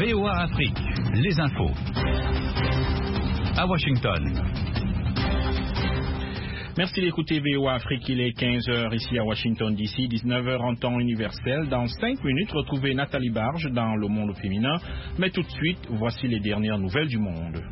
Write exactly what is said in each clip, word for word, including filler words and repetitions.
V O A Afrique, les infos. À Washington. Merci d'écouter V O A Afrique, il est quinze heures ici à Washington D C, dix-neuf heures en temps universel. Dans cinq minutes, retrouvez Nathalie Barge dans Le Monde féminin. Mais tout de suite, voici les dernières nouvelles du monde.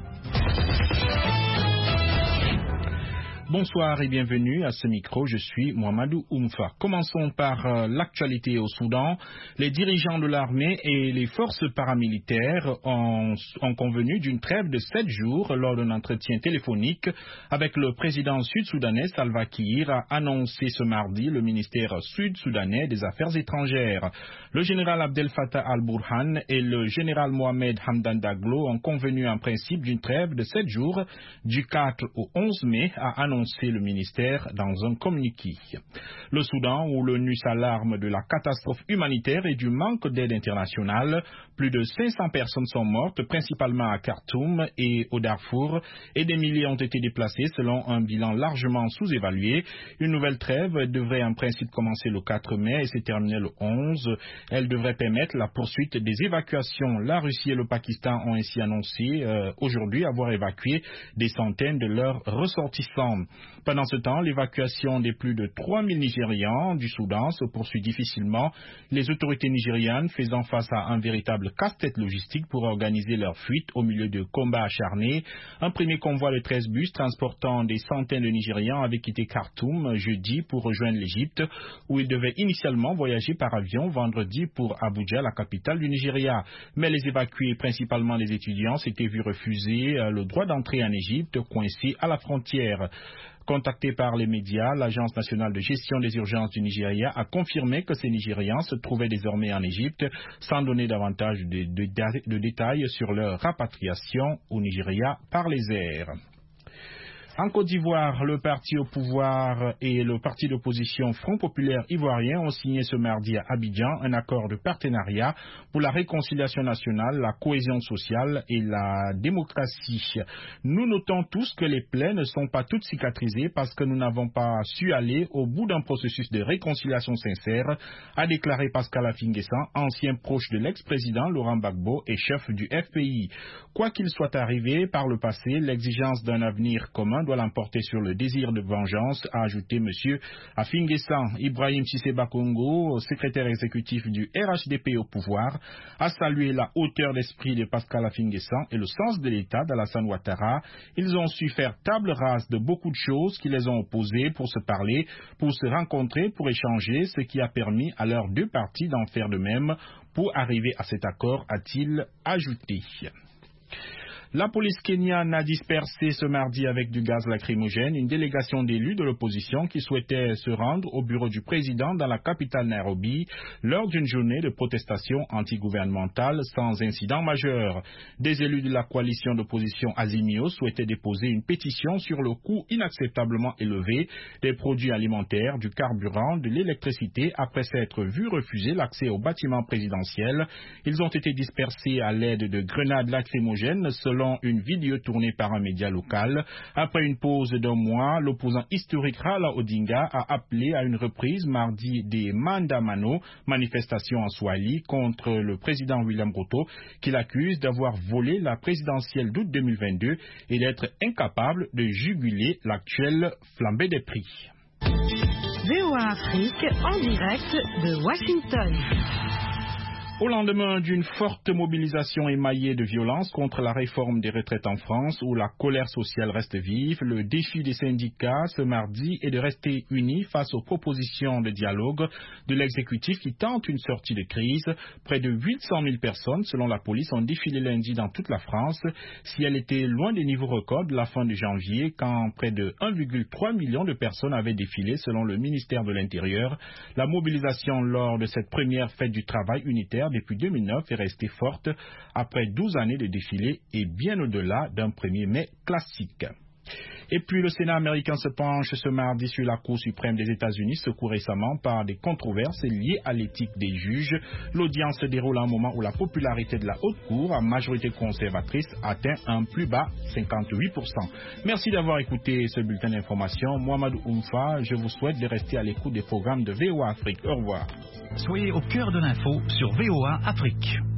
Bonsoir et bienvenue à ce micro, je suis Mohamedou Oumfa. Commençons par euh, l'actualité au Soudan. Les dirigeants de l'armée et les forces paramilitaires ont, ont convenu d'une trêve de sept jours lors d'un entretien téléphonique avec le président sud-soudanais Salva Kiir, a annoncé ce mardi le ministère sud-soudanais des Affaires étrangères. Le général Abdel Fattah al-Burhan et le général Mohamed Hamdan Daglo ont convenu en principe d'une trêve de sept jours du quatre au onze mai, a annoncé le ministère dans un communiqué. Le Soudan, où l'ONU s'alarme de la catastrophe humanitaire et du manque d'aide internationale, plus de cinq cents personnes sont mortes, principalement à Khartoum et au Darfour, et des milliers ont été déplacés selon un bilan largement sous-évalué. Une nouvelle trêve devrait en principe commencer le quatre mai et se terminer le onze. Elle devrait permettre la poursuite des évacuations. La Russie et le Pakistan ont ainsi annoncé euh, aujourd'hui avoir évacué des centaines de leurs ressortissants. Pendant ce temps, l'évacuation des plus de trois mille Nigérians du Soudan se poursuit difficilement, les autorités nigérianes faisant face à un véritable casse-tête logistique pour organiser leur fuite au milieu de combats acharnés. Un premier convoi de treize bus transportant des centaines de Nigérians avait quitté Khartoum jeudi pour rejoindre l'Égypte, où ils devaient initialement voyager par avion vendredi pour Abuja, la capitale du Nigeria. Mais les évacués, principalement les étudiants, s'étaient vus refuser le droit d'entrée en Égypte, coincés à la frontière. Contacté par les médias, l'Agence nationale de gestion des urgences du Nigeria a confirmé que ces Nigérians se trouvaient désormais en Égypte, sans donner davantage de, de, de détails sur leur rapatriation au Nigeria par les airs. En Côte d'Ivoire, le parti au pouvoir et le parti d'opposition Front populaire ivoirien ont signé ce mardi à Abidjan un accord de partenariat pour la réconciliation nationale, la cohésion sociale et la démocratie. Nous notons tous que les plaies ne sont pas toutes cicatrisées parce que nous n'avons pas su aller au bout d'un processus de réconciliation sincère, a déclaré Pascal Affi-N'Guessan, ancien proche de l'ex-président Laurent Gbagbo et chef du F P I. Quoi qu'il soit arrivé par le passé, l'exigence d'un avenir commun doit l'emporter sur le désir de vengeance, a ajouté M. Affi-N'Guessan. Ibrahim Cissé Bakongo, secrétaire exécutif du R H D P au pouvoir, a salué la hauteur d'esprit de Pascal Affi-N'Guessan et le sens de l'État d'Alassane Ouattara. Ils ont su faire table rase de beaucoup de choses qui les ont opposés pour se parler, pour se rencontrer, pour échanger, ce qui a permis à leurs deux partis d'en faire de même pour arriver à cet accord, a-t-il ajouté. La police kenyane a dispersé ce mardi avec du gaz lacrymogène une délégation d'élus de l'opposition qui souhaitaient se rendre au bureau du président dans la capitale Nairobi lors d'une journée de protestation antigouvernementale sans incident majeur. Des élus de la coalition d'opposition Azimio souhaitaient déposer une pétition sur le coût inacceptablement élevé des produits alimentaires, du carburant, de l'électricité après s'être vu refuser l'accès au bâtiment présidentiel. Ils ont été dispersés à l'aide de grenades lacrymogènes selon Selon une vidéo tournée par un média local. Après une pause d'un mois, l'opposant historique Raila Odinga a appelé à une reprise mardi des Mandamano, manifestations en Swahili, contre le président William Ruto, qu'il accuse d'avoir volé la présidentielle d'août deux mille vingt-deux et d'être incapable de juguler l'actuelle flambée des prix. V O A Afrique en direct de Washington. Au lendemain d'une forte mobilisation émaillée de violence contre la réforme des retraites en France, où la colère sociale reste vive, le défi des syndicats ce mardi est de rester unis face aux propositions de dialogue de l'exécutif qui tente une sortie de crise. Près de huit cent mille personnes, selon la police, ont défilé lundi dans toute la France, si elle était loin des niveaux records de la fin de janvier, quand près de un virgule trois million de personnes avaient défilé, selon le ministère de l'Intérieur. La mobilisation lors de cette première fête du travail unitaire depuis deux mille neuf est restée forte après douze années de défilé et bien au-delà d'un premier mai classique. Et puis le Sénat américain se penche ce mardi sur la Cour suprême des États-Unis, secouée récemment par des controverses liées à l'éthique des juges. L'audience se déroule à un moment où la popularité de la Haute Cour, à majorité conservatrice, atteint un plus bas cinquante-huit pour cent. Merci d'avoir écouté ce bulletin d'information. Mohamedou Oumfa, je vous souhaite de rester à l'écoute des programmes de V O A Afrique. Au revoir. Soyez au cœur de l'info sur V O A Afrique.